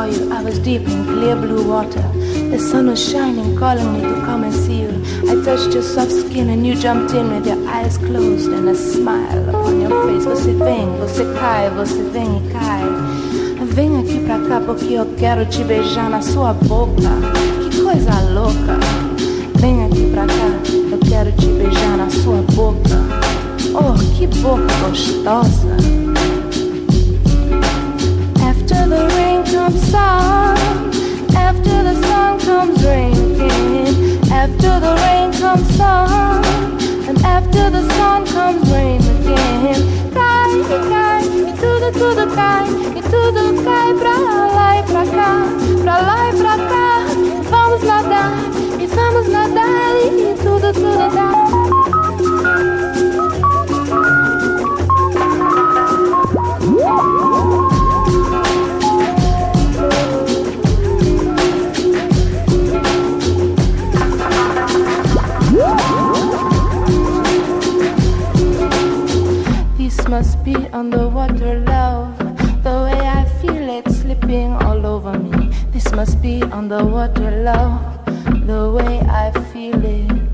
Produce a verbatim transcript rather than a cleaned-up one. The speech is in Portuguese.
saw you, I was deep in clear blue water. The sun was shining, calling me to come and see you. I touched your soft skin and you jumped in with your eyes closed and a smile upon your face. Você vem, você cai, você vem e cai. Vem aqui pra cá porque eu quero te beijar na sua boca. Que coisa louca. Vem aqui pra cá, eu quero te beijar na sua boca. Oh, que boca gostosa. After the rain comes sun, after the sun comes raining. After the rain comes sun, and after the sun comes rain again. Cai, cai, e tudo, tudo cai, e tudo cai pra lá e pra cá, pra lá e pra cá. Vamos nadar, e vamos nadar, e tudo, tudo dá. Must be underwater love, the way I feel it slipping all over me. This must be underwater love, the way I feel it.